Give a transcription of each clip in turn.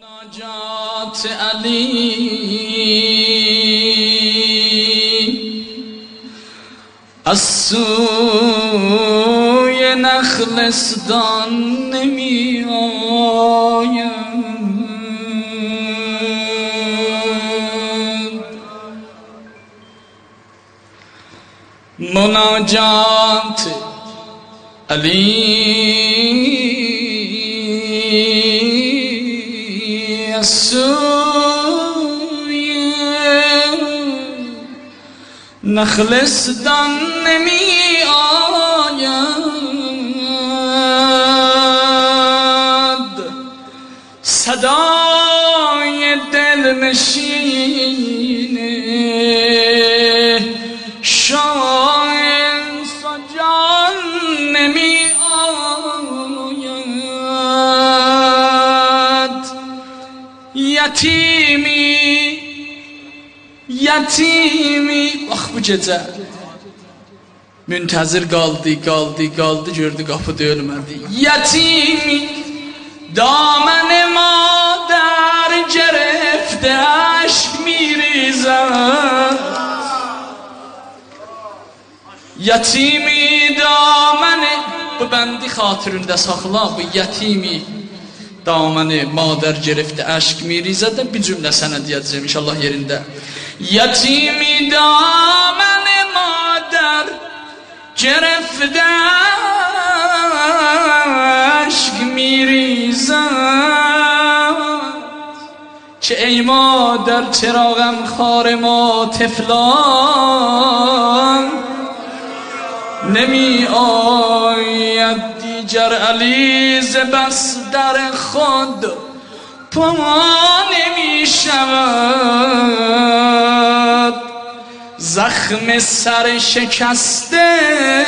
مناجات علی از سوی نخلستان نمی آید، مناجات علی از سوی نخلستان نمی آید، صدای دلنشین شاعر سجان نمی آید، yetimi bax bu gecə müntəzir qaldı gördü qapı döyülmədi. Yetimi daman madar gerefte aşk mirizat, yetimi daman bu bəndi xatirində saxla, bu yetimi damanı madar gerefte aşk mirizat bir cümlə sənə deyəcəm inşallah yerində. Yetimi damanı madar gerefte aşk mirizat، که ای مادر چرا غمخوار ما طفلان نمی آید دیگر علی ز بس در خود پا نمی شود، زخم سر شکسته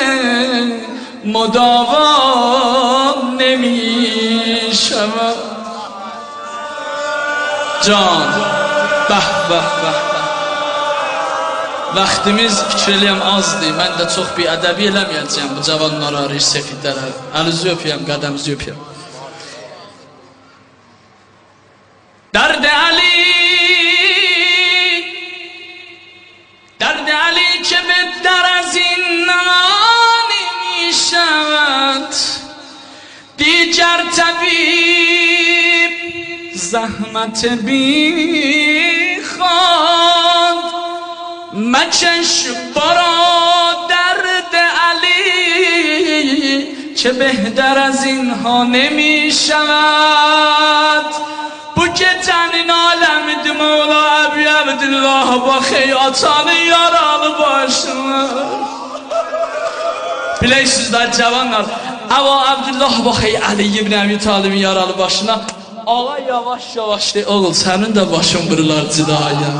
مداوا نمی شود. Can, bəh. Vaxtimiz fikir eləyəm azdır. Mən də çox bir ədəbi eləməyəcəyəm bu cavanlara, riş sefidlərə. Əlizi öpəyəm, qədəmizi öpəyəm. Dərd Ali که بهتر از این نمی شود، دیگر طبیب زحمت بی خواند مچش برا درد علی که بهتر از اینها نمی شود. Bu gecenin aləmidir Mevla Əbi Əbdillah baxey atanı yaralı başına. Bilirsizlər cavanlar, Əba Əbdillah baxey Ali ibn Əbi Talibin yaralı başına. Ağa yavaş de, oğul sənin də başın vırılar cidaya.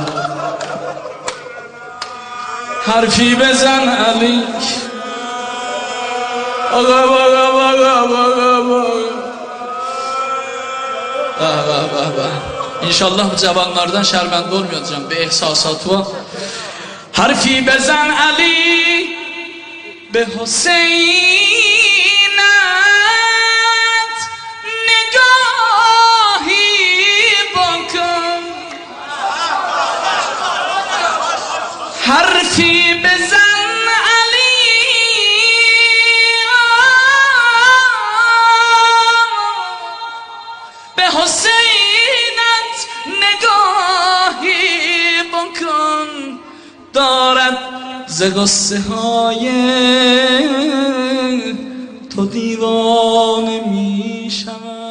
Harfi bezən Ali ağa İnşallah bu cavanlardan şərməndə olmayacağım. Bir ehsasat var. Harfi bezən Ali be Hüseynət nigahı bakın, harfi bezən Ali be Hüseynət نگاهی بکن، دارد ز غصه های تو دیوانه می شود.